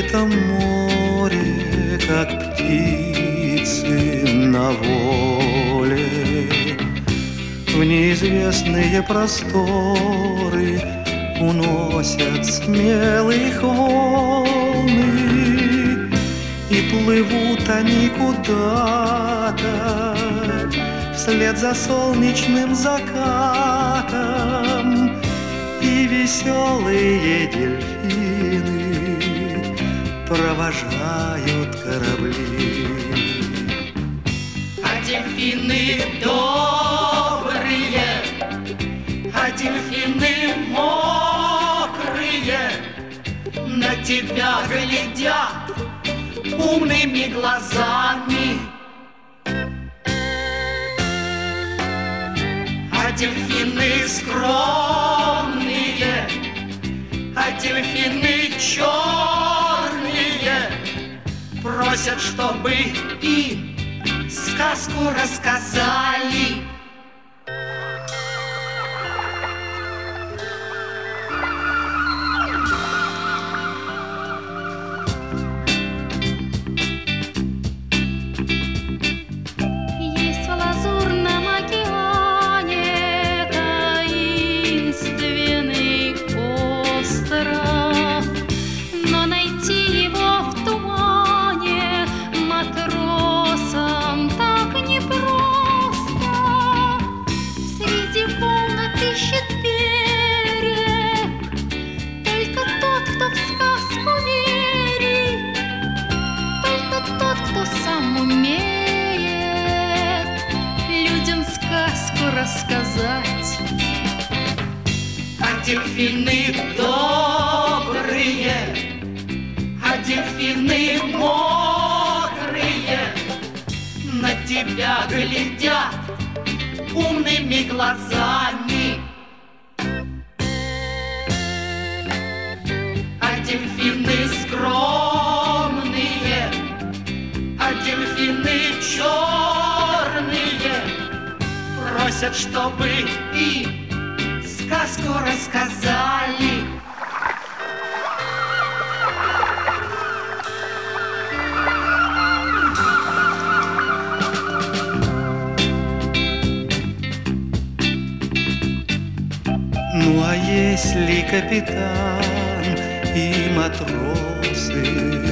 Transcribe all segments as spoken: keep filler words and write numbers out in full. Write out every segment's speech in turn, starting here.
открытом море, как птицы на воле, в неизвестные просторы уносят смелых волны, и плывут они куда-то вслед за солнечным закатом, и веселые дельфины провожают корабли. А дельфины добрые, а дельфины мокрые на тебя глядят умными глазами. А дельфины скромные, а дельфины черные просят, чтобы им сказку рассказали. Рассказать. А дельфины добрые, а дельфины мокрые на тебя глядят умными глазами. А дельфины скромные, а дельфины черные просят, чтобы им сказку рассказали. Ну а если капитан и матросы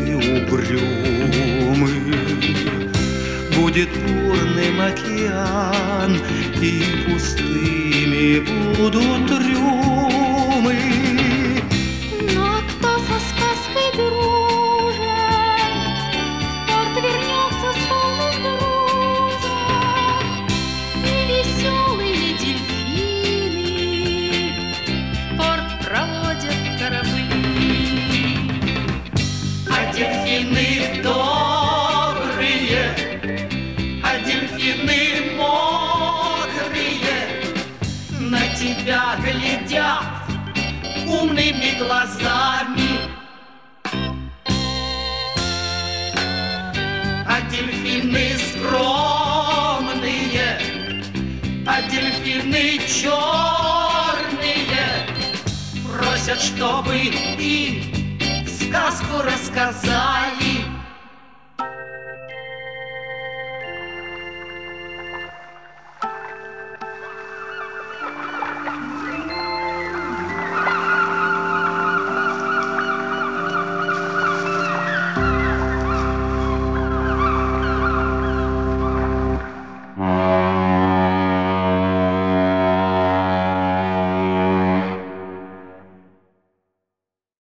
угрюмы, будет бурным океан, и пустыми будут трюмы. Ну а кто со сказкой дружит, порт вернется с полным грузом, и веселые дельфины в порт проводят корабли. А дельфины добрые, а дельфины мокрые на тебя глядят умными глазами. А дельфины скромные, а дельфины черные просят, чтобы им сказку рассказали.